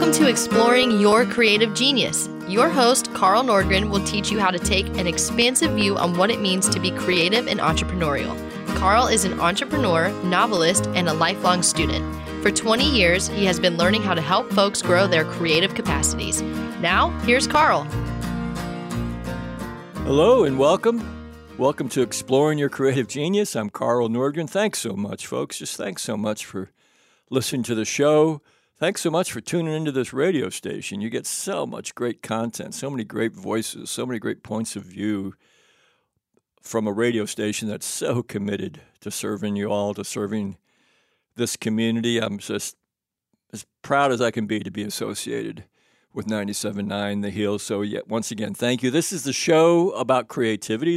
Welcome to Exploring Your Creative Genius. Your host, Carl Nordgren, will teach you how to take an expansive view on what it means to be creative and entrepreneurial. Carl is an entrepreneur, novelist, and a lifelong student. For 20 years, he has been learning how to help folks grow their creative capacities. Now, here's Carl. Hello and welcome. Welcome to Exploring Your Creative Genius. I'm Carl Nordgren. Thanks so much, folks. Just thanks so much for listening to the show. Thanks so much for tuning into this radio station. You get so much great content, so many great voices, so many great points of view from a radio station that's so committed to serving you all, to serving this community. I'm just as proud as I can be to be associated with 97.9 The Hill. So yet once again, thank you. This is the show about creativity,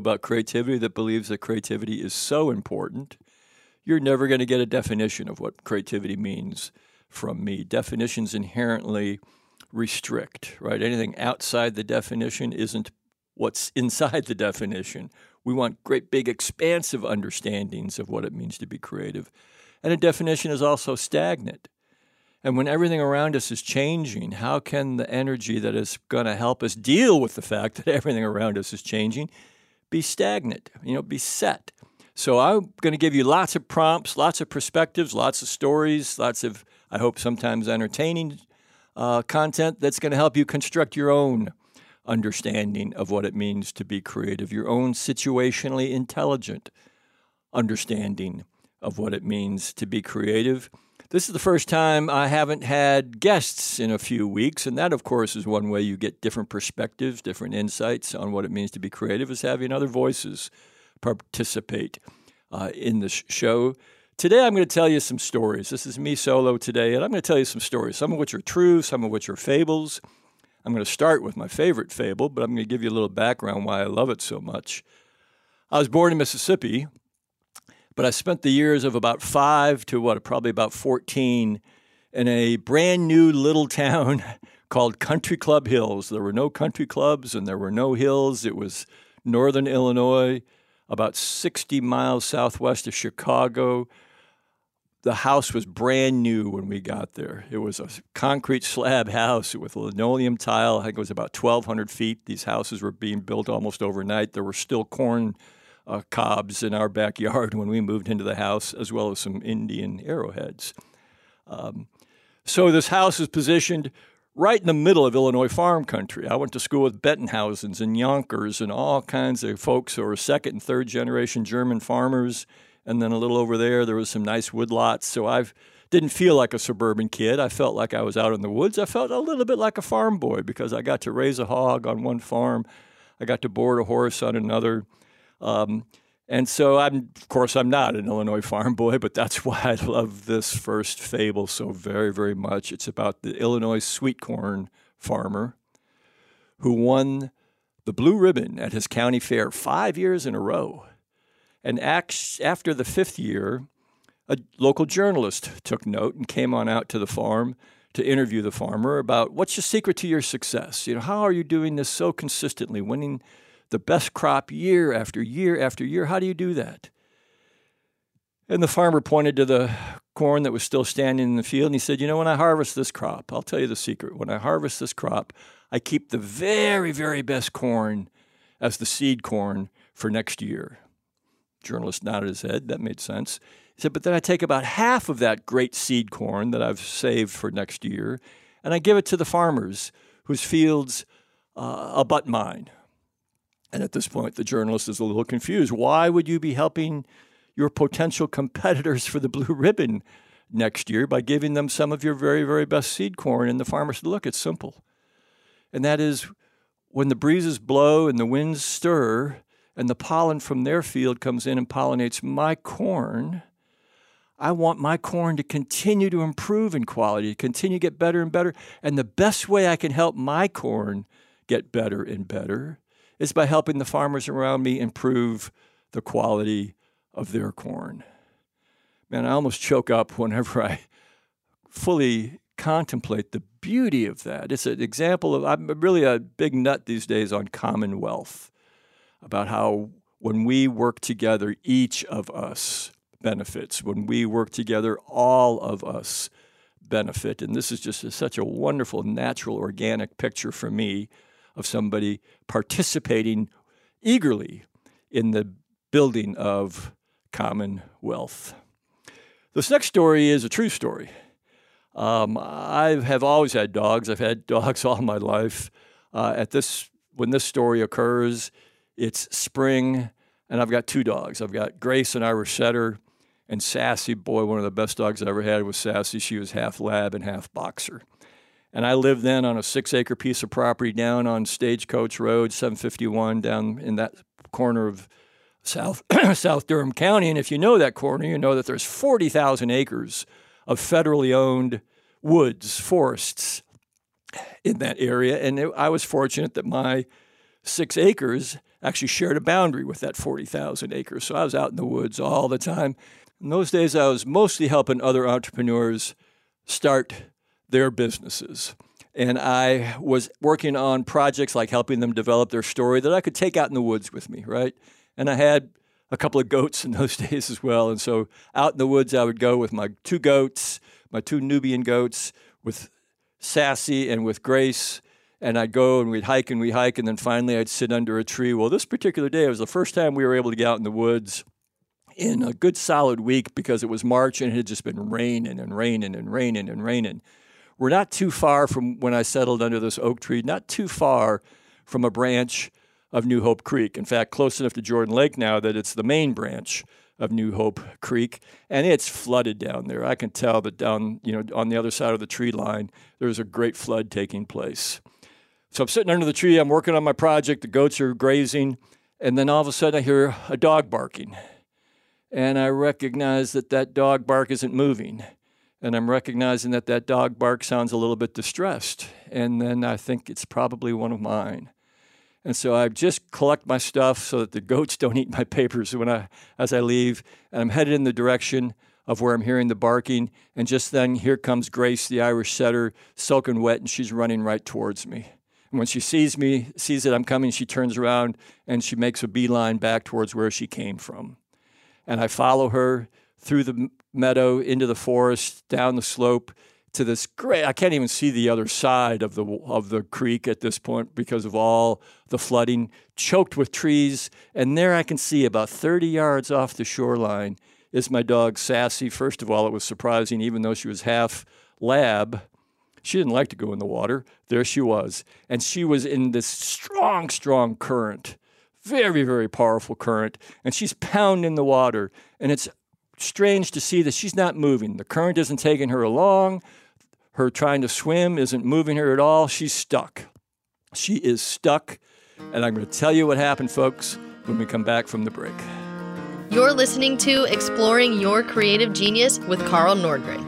that believes that creativity is so important. You're never going to get a definition of what creativity means from me. Definitions inherently restrict, right? Anything outside the definition isn't what's inside the definition. We want great, big, expansive understandings of what it means to be creative. And a definition is also stagnant. And when everything around us is changing, how can the energy that is going to help us deal with the fact that everything around us is changing be stagnant, be set? So I'm going to give you lots of prompts, lots of perspectives, lots of stories, lots of, I hope, sometimes entertaining content that's going to help you construct your own understanding of what it means to be creative, your own situationally intelligent understanding of what it means to be creative. This is the first time I haven't had guests in a few weeks, and that, of course, is one way you get different perspectives, different insights on what it means to be creative, is having other voices participate in the show. Today, I'm going to tell you some stories. This is me solo today, and I'm going to tell you some stories, some of which are true, some of which are fables. I'm going to start with my favorite fable, but I'm going to give you a little background why I love it so much. I was born in Mississippi, but I spent the years of about 5 to probably about 14 in a brand new little town called Country Club Hills. There were no country clubs and there were no hills. It was northern Illinois, about 60 miles southwest of Chicago. The house was brand new when we got there. It was a concrete slab house with linoleum tile. I think it was about 1,200 feet. These houses were being built almost overnight. There were still corn cobs in our backyard when we moved into the house, as well as some Indian arrowheads. So this house is positioned right in the middle of Illinois farm country. I went to school with Bettenhausens and Yonkers and all kinds of folks who were second and third generation German farmers. And then a little over there was some nice woodlots. So I didn't feel like a suburban kid. I felt like I was out in the woods. I felt a little bit like a farm boy because I got to raise a hog on one farm. I got to board a horse on another. And so I'm not an Illinois farm boy, but that's why I love this first fable so very, very much. It's about the Illinois sweet corn farmer who won the blue ribbon at his county fair 5 years in a row. And after the 5th year, a local journalist took note and came on out to the farm to interview the farmer about what's your secret to your success? How are you doing this so consistently, winning the best crop year after year after year? How do you do that? And the farmer pointed to the corn that was still standing in the field, and he said, when I harvest this crop, I'll tell you the secret. When I harvest this crop, I keep the very, very best corn as the seed corn for next year. The journalist nodded his head. That made sense. He said, but then I take about half of that great seed corn that I've saved for next year, and I give it to the farmers whose fields abut mine. And at this point, the journalist is a little confused. Why would you be helping your potential competitors for the blue ribbon next year by giving them some of your very, very best seed corn? And the farmer said, look, it's simple. And that is when the breezes blow and the winds stir and the pollen from their field comes in and pollinates my corn, I want my corn to continue to improve in quality, to continue to get better and better. And the best way I can help my corn get better and better is by helping the farmers around me improve the quality of their corn. Man, I almost choke up whenever I fully contemplate the beauty of that. It's an example of, I'm really a big nut these days on commonwealth, about how when we work together, each of us benefits. When we work together, all of us benefit. And this is just such a wonderful, natural, organic picture for me of somebody participating eagerly in the building of Commonwealth. This next story is a true story. I have always had dogs. I've had dogs all my life. When this story occurs, it's spring, and I've got 2 dogs. I've got Grace, an Irish setter, and Sassy. Boy, one of the best dogs I ever had was Sassy. She was half lab and half boxer. And I lived then on a 6-acre piece of property down on Stagecoach Road, 751, down in that corner of South Durham County. And if you know that corner, you know that there's 40,000 acres of federally owned woods, forests in that area. And I was fortunate that my 6 acres actually shared a boundary with that 40,000 acres. So I was out in the woods all the time. In those days, I was mostly helping other entrepreneurs start their businesses. And I was working on projects like helping them develop their story that I could take out in the woods with me, right? And I had a couple of goats in those days as well. And so out in the woods, I would go with my 2 goats, my 2 Nubian goats, with Sassy and with Grace. And I'd go and we'd hike, and then finally I'd sit under a tree. Well, this particular day, it was the first time we were able to get out in the woods in a good solid week, because it was March and it had just been raining and raining and raining and raining. We're not too far from when I settled under this oak tree, not too far from a branch of New Hope Creek. In fact, close enough to Jordan Lake now that it's the main branch of New Hope Creek, and it's flooded down there. I can tell that down, on the other side of the tree line, there's a great flood taking place. So I'm sitting under the tree, I'm working on my project, the goats are grazing, and then all of a sudden I hear a dog barking. And I recognize that dog bark isn't moving. And I'm recognizing that dog bark sounds a little bit distressed. And then I think it's probably one of mine. And so I just collect my stuff so that the goats don't eat my papers as I leave. And I'm headed in the direction of where I'm hearing the barking. And just then, here comes Grace, the Irish setter, soaking wet, and she's running right towards me. And when she sees that I'm coming, she turns around and she makes a beeline back towards where she came from. And I follow her through the meadow, into the forest, down the slope to this great, I can't even see the other side of the creek at this point because of all the flooding, choked with trees. And there I can see about 30 yards off the shoreline is my dog Sassy. First of all, it was surprising, even though she was half lab, she didn't like to go in the water. There she was. And she was in this strong, strong current. Very, very powerful current, and she's pounding the water, and it's strange to see that she's not moving. The current isn't taking her along. Her trying to swim isn't moving her at all. She's stuck. She is stuck, and I'm going to tell you what happened, folks, when we come back from the break. You're listening to Exploring Your Creative Genius with Carl Nordgren.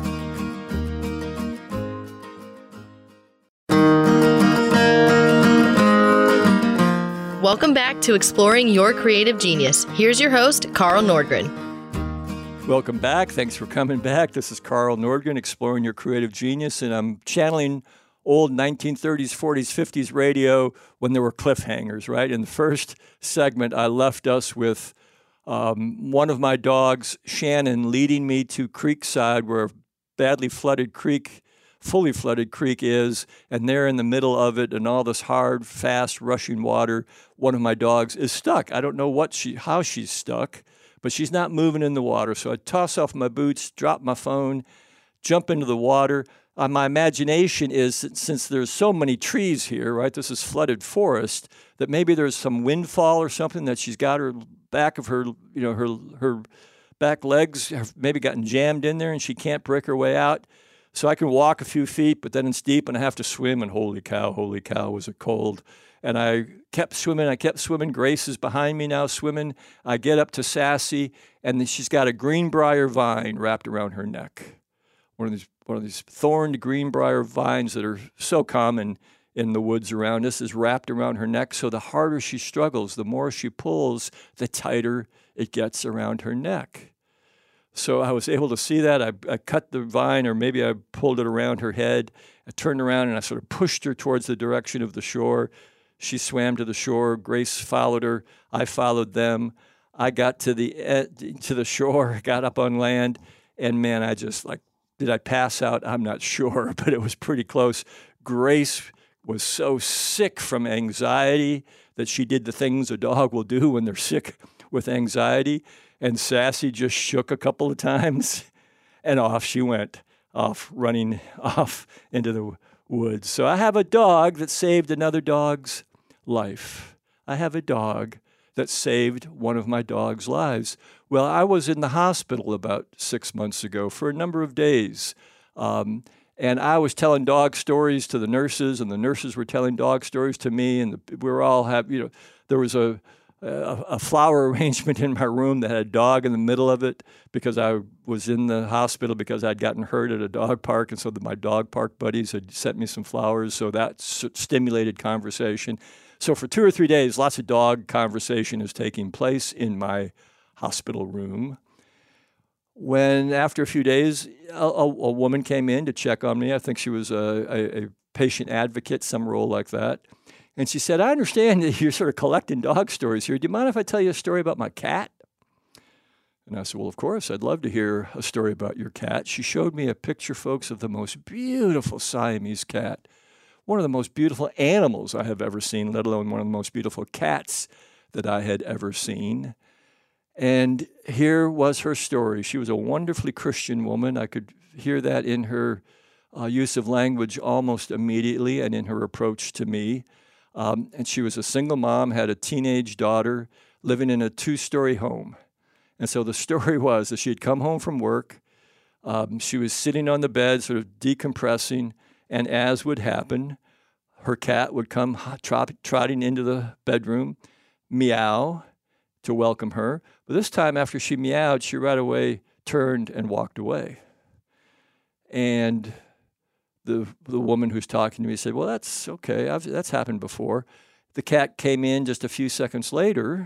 Welcome back to Exploring Your Creative Genius. Here's your host, Carl Nordgren. Welcome back. Thanks for coming back. This is Carl Nordgren, Exploring Your Creative Genius, and I'm channeling old 1930s, 40s, 50s radio when there were cliffhangers, right? In the first segment, I left us with one of my dogs, Shannon, leading me to Creekside, where a badly flooded creek, fully flooded creek is, and there in the middle of it and all this hard, fast, rushing water, one of my dogs is stuck. I don't know how she's stuck, but she's not moving in the water. So I toss off my boots, drop my phone, jump into the water. My imagination is, since there's so many trees here, right, this is flooded forest, that maybe there's some windfall or something that she's got her back of her, her back legs have maybe gotten jammed in there and she can't break her way out. So I can walk a few feet, but then it's deep and I have to swim, and holy cow, was it cold. And I kept swimming. Grace is behind me now swimming. I get up to Sassy, and then she's got a greenbrier vine wrapped around her neck. One of these thorned greenbrier vines that are so common in the woods around us is wrapped around her neck. So the harder she struggles, the more she pulls, the tighter it gets around her neck. So I was able to see that. I cut the vine, or maybe I pulled it around her head. I turned around and I sort of pushed her towards the direction of the shore. She swam to the shore. Grace followed her. I followed them. I got to the shore, got up on land, and man, I just Did I pass out? I'm not sure, but it was pretty close. Grace was so sick from anxiety that she did the things a dog will do when they're sick with anxiety. And Sassy just shook a couple of times, and off she went, running off into the woods. So I have a dog that saved another dog's life. I have a dog that saved one of my dog's lives. Well, I was in the hospital about 6 months ago for a number of days. And I was telling dog stories to the nurses, and the nurses were telling dog stories to me, and we were all happy. There was a flower arrangement in my room that had a dog in the middle of it because I was in the hospital because I'd gotten hurt at a dog park, and so my dog park buddies had sent me some flowers, so that stimulated conversation. So for 2 or 3 days, lots of dog conversation is taking place in my hospital room. When, after a few days, a woman came in to check on me. I think she was a patient advocate, some role like that. And she said, I understand that you're sort of collecting dog stories here. Do you mind if I tell you a story about my cat? And I said, well, of course, I'd love to hear a story about your cat. She showed me a picture, folks, of the most beautiful Siamese cat, one of the most beautiful animals I have ever seen, let alone one of the most beautiful cats that I had ever seen. And here was her story. She was a wonderfully Christian woman. I could hear that in her use of language almost immediately and in her approach to me. And she was a single mom, had a teenage daughter living in a 2-story home. And so the story was that she had come home from work. She was sitting on the bed, sort of decompressing. And as would happen, her cat would come trotting into the bedroom, meow to welcome her. But this time, after she meowed, she right away turned and walked away. And the woman who's talking to me said, well, that's okay. That's happened before. The cat came in just a few seconds later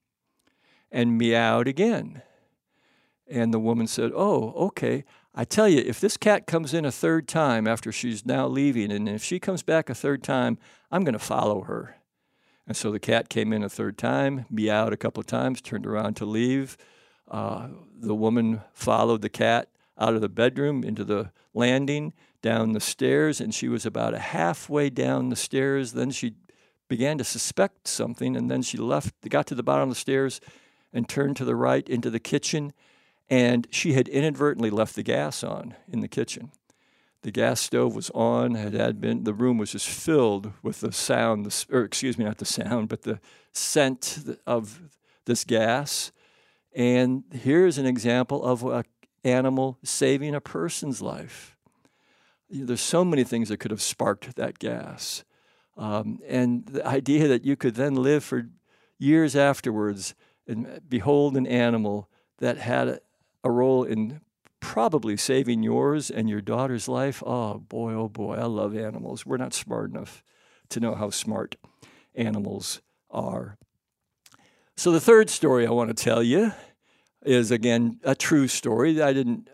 and meowed again. And the woman said, oh, okay. I tell you, if this cat comes in a third time after she's now leaving, and if she comes back a third time, I'm going to follow her. And so the cat came in a third time, meowed a couple of times, turned around to leave. The woman followed the cat out of the bedroom into the landing, down the stairs, and she was about halfway down the stairs. Then she began to suspect something, and then she got to the bottom of the stairs and turned to the right into the kitchen. And she had inadvertently left the gas on in the kitchen. The gas stove was on, the room was just filled with the sound, not the sound, but the scent of this gas. And here's an example of an animal saving a person's life. There's so many things that could have sparked that gas. And the idea that you could then live for years afterwards and behold an animal that had a role in probably saving yours and your daughter's life. Oh boy, I love animals. We're not smart enough to know how smart animals are. So the third story I want to tell you is, again, a true story. I didn't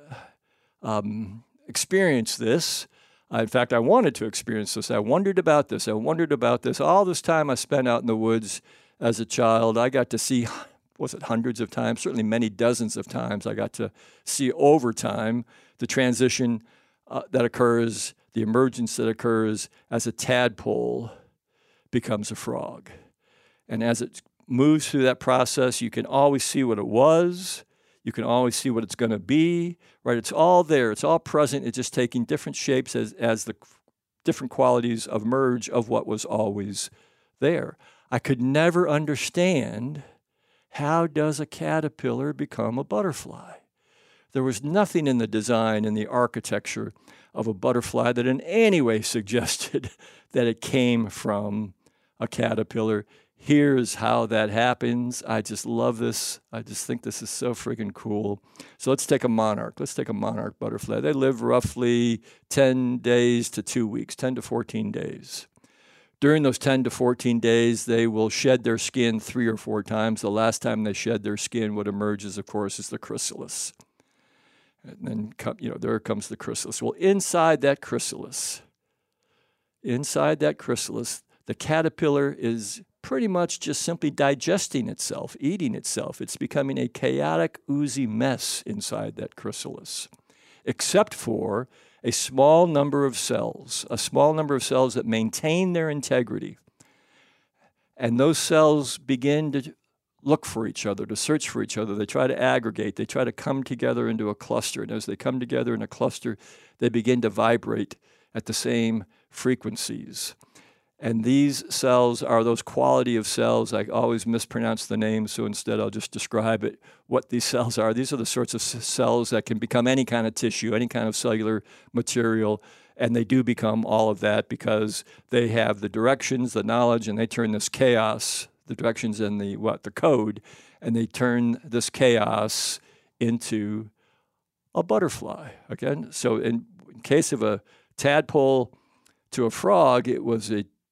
experience this. In fact, I wanted to experience this. I wondered about this. All this time I spent out in the woods as a child, I got to see, hundreds of times, certainly many dozens of times, I got to see over time the transition that occurs, the emergence that occurs as a tadpole becomes a frog. And as it moves through that process, you can always see what it was. You can always see what it's going to be, right? It's all there. It's all present. It's just taking different shapes as the different qualities emerge of what was always there. I could never understand, how does a caterpillar become a butterfly? There was nothing in the design and the architecture of a butterfly that in any way suggested that it came from a caterpillar. Here's how that happens. I just love this. I just think this is so freaking cool. So let's take a monarch. Let's take a monarch butterfly. They live roughly 10 days to 2 weeks, 10 to 14 days. During those 10 to 14 days, they will shed their skin 3 or 4 times. The last time they shed their skin, what emerges, of course, is the chrysalis. And then, there comes the chrysalis. Well, inside that chrysalis, the caterpillar is pretty much just simply digesting itself, eating itself. It's becoming a chaotic, oozy mess inside that chrysalis. except for a small number of cells that maintain their integrity. And those cells begin to look for each other, to search for each other. They try to aggregate. They try to come together into a cluster. And as they come together in a cluster, they begin to vibrate at the same frequencies. And these cells are those quality of cells. I always mispronounce the name, so instead I'll just describe it, what these cells are. These are the sorts of cells that can become any kind of tissue, any kind of cellular material, and they do become all of that because they have the directions, the knowledge, and they turn this chaos, the directions and the code, and they turn this chaos into a butterfly. Again, so in case of a tadpole to a frog, it was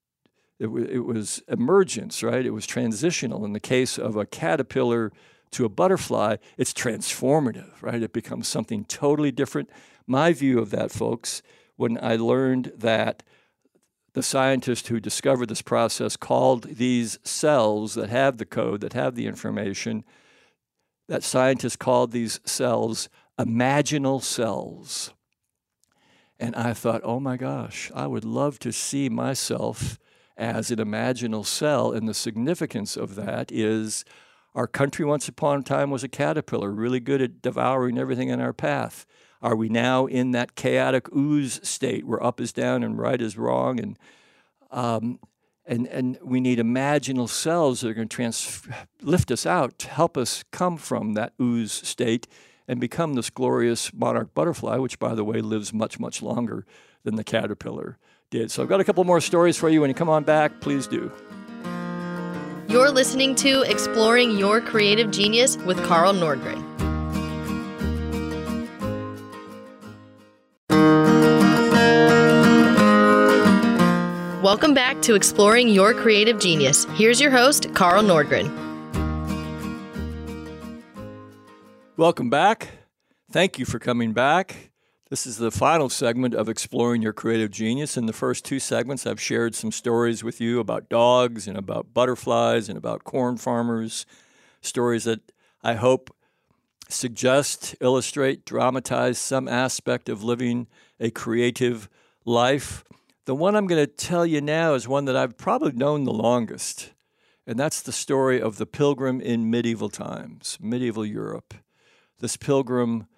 emergence, right? It was transitional. In the case of a caterpillar to a butterfly, it's transformative, right? It becomes something totally different. My view of that, folks, when I learned that the scientist who discovered this process called these cells that have the code, that have the information, that scientist called these cells imaginal cells. And I thought, oh my gosh, I would love to see myself as an imaginal cell, and the significance of that is our country once upon a time was a caterpillar, really good at devouring everything in our path. Are we now in that chaotic ooze state where up is down and right is wrong? And we need imaginal cells that are going to lift us out, to help us come from that ooze state and become this glorious monarch butterfly, which, by the way, lives much, much longer than the caterpillar did. So I've got a couple more stories for you. When you come on back, please do. You're listening to Exploring Your Creative Genius with Carl Nordgren. Welcome back to Exploring Your Creative Genius. Here's your host, Carl Nordgren. Welcome back. Thank you for coming back. This is the final segment of Exploring Your Creative Genius. In the first two segments, I've shared some stories with you about dogs and about butterflies and about corn farmers, stories that I hope suggest, illustrate, dramatize some aspect of living a creative life. The one I'm going to tell you now is one that I've probably known the longest, and that's the story of the pilgrim in medieval times, medieval Europe. This pilgrim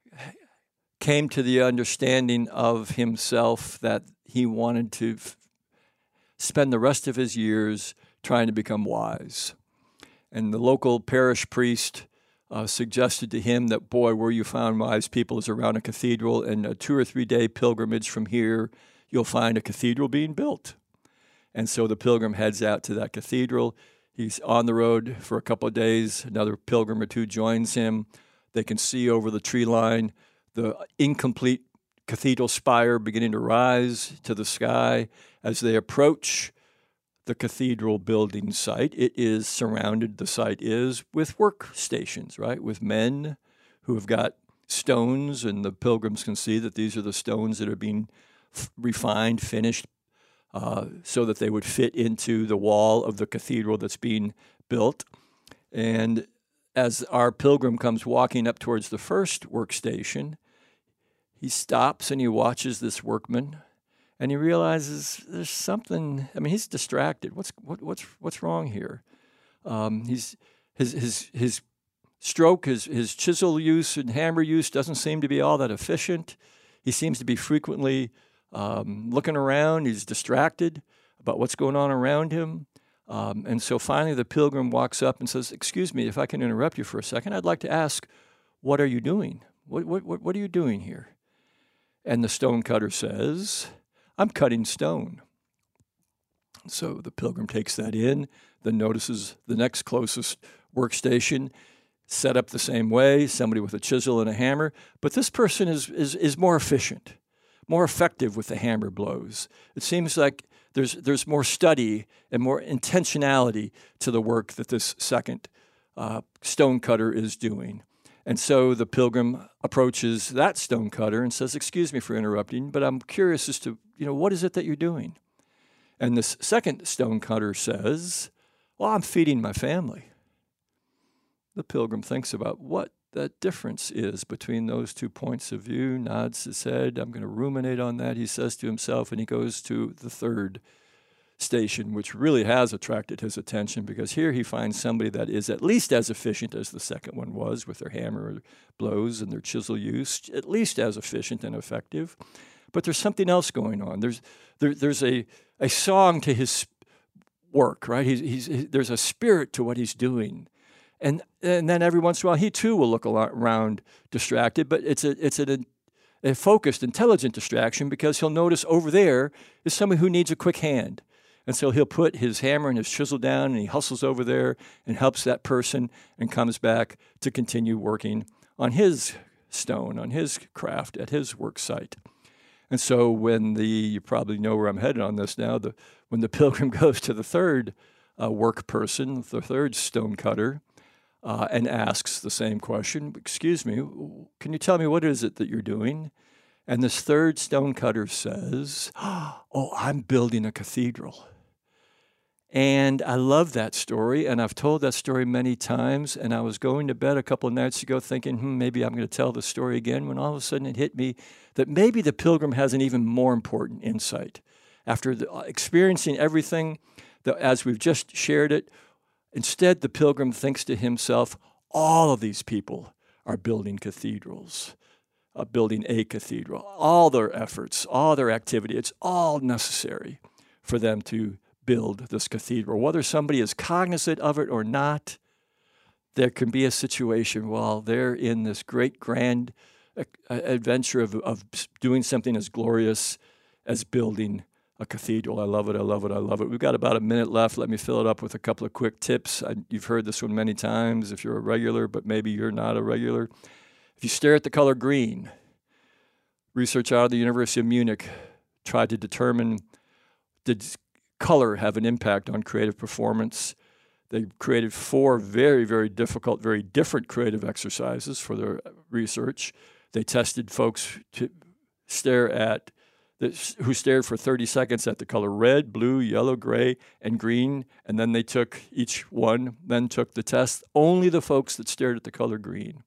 came to the understanding of himself that he wanted to spend the rest of his years trying to become wise. And the local parish priest suggested to him that, boy, where you found wise people is around a cathedral, and a 2 or 3 day pilgrimage from here, you'll find a cathedral being built. And so the pilgrim heads out to that cathedral. He's on the road for a couple of days. Another pilgrim or two joins him. They can see over the tree line the incomplete cathedral spire beginning to rise to the sky. As they approach the cathedral building site, it is surrounded, the site is, with workstations, right? With men who have got stones, and the pilgrims can see that these are the stones that are being refined, finished, so that they would fit into the wall of the cathedral that's being built. And as our pilgrim comes walking up towards the first workstation, he stops and he watches this workman, and he realizes there's something. I mean, he's distracted. What's wrong here? His stroke, his chisel use and hammer use doesn't seem to be all that efficient. He seems to be frequently looking around. He's distracted about what's going on around him. And so finally the pilgrim walks up and says, "Excuse me, if I can interrupt you for a second, I'd like to ask, what are you doing? What are you doing here?" And the stonecutter says, "I'm cutting stone." So the pilgrim takes that in, then notices the next closest workstation set up the same way, somebody with a chisel and a hammer. But this person is more efficient, more effective with the hammer blows. It seems like there's more study and more intentionality to the work that this second stonecutter is doing. And so the pilgrim approaches that stonecutter and says, "Excuse me for interrupting, but I'm curious as to, what is it that you're doing?" And this second stonecutter says, "Well, I'm feeding my family." The pilgrim thinks about what that difference is between those 2 points of view, nods his head. I'm going to ruminate on that, he says to himself, and he goes to the third station, which really has attracted his attention, because here he finds somebody that is at least as efficient as the second one was with their hammer blows and their chisel use, at least as efficient and effective. But there's something else going on. There's a song to his work, right? There's a spirit to what he's doing. And then every once in a while, he too will look around distracted, but it's a focused, intelligent distraction, because he'll notice over there is somebody who needs a quick hand. And so he'll put his hammer and his chisel down, and he hustles over there and helps that person and comes back to continue working on his stone, on his craft, at his work site. And so when you probably know where I'm headed on this now, when the pilgrim goes to the third work person, the third stone cutter, and asks the same question, excuse me, can you tell me what is it that you're doing? And this third stone cutter says, oh, I'm building a cathedral. And I love that story, and I've told that story many times, and I was going to bed a couple of nights ago thinking, maybe I'm going to tell the story again, when all of a sudden it hit me that maybe the pilgrim has an even more important insight. After experiencing everything as we've just shared it, instead the pilgrim thinks to himself, all of these people are building cathedrals, building a cathedral. All their efforts, all their activity, it's all necessary for them to build this cathedral. Whether somebody is cognizant of it or not, there can be a situation while they're in this great grand adventure of doing something as glorious as building a cathedral. I love it, I love it, I love it. We've got about a minute left. Let me fill it up with a couple of quick tips. You've heard this one many times if you're a regular, but maybe you're not a regular. If you stare at the color green, research out of the University of Munich tried to determine, did color have an impact on creative performance? They created 4 very, very difficult, very different creative exercises for their research. They tested folks who stared for 30 seconds at the color red, blue, yellow, gray, and green, and then they took the test. Only the folks that stared at the color green,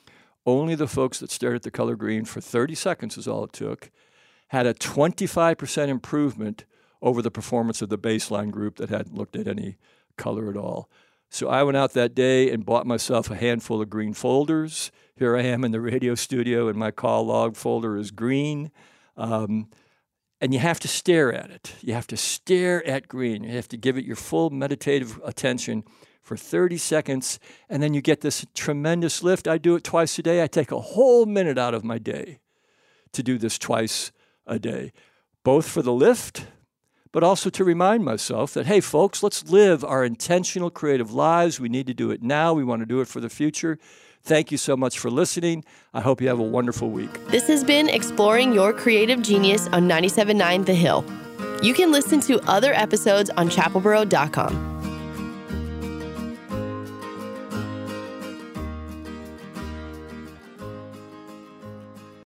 for 30 seconds is all it took, had a 25% improvement over the performance of the baseline group that hadn't looked at any color at all. So I went out that day and bought myself a handful of green folders. Here I am in the radio studio, and my call log folder is green. And you have to stare at it. You have to stare at green. You have to give it your full meditative attention for 30 seconds, and then you get this tremendous lift. I do it twice a day. I take a whole minute out of my day to do this twice a day, both for the lift, but also to remind myself that, hey, folks, let's live our intentional creative lives. We need to do it now. We want to do it for the future. Thank you so much for listening. I hope you have a wonderful week. This has been Exploring Your Creative Genius on 97.9 The Hill. You can listen to other episodes on chapelboro.com.